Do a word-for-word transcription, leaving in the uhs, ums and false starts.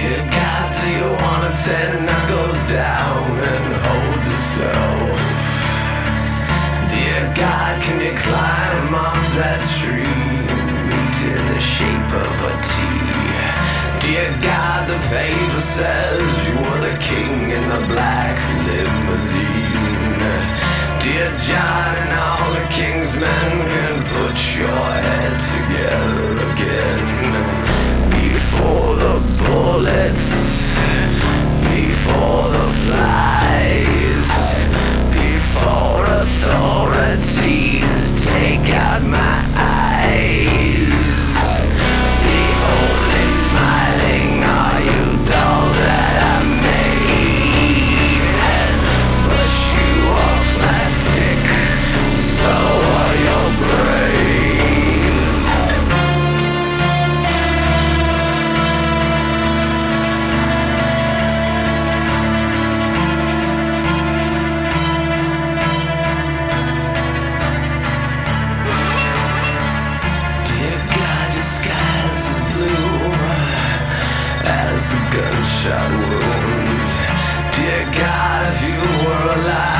Dear God, do you wanna ten knuckles down and hold yourself? Dear God, can you climb off that tree and meet in the shape of a T? Dear God, the paper says you are the king in the black limousine. Dear John and all the king's men can put your head together again. Before the bullets, before the flies, before authorities take out my eyes. The only smiling are you dolls that I made. But you are plastic, so are your brains. Dear God, your skies is blue as a gunshot wound. Dear God, if you were alive,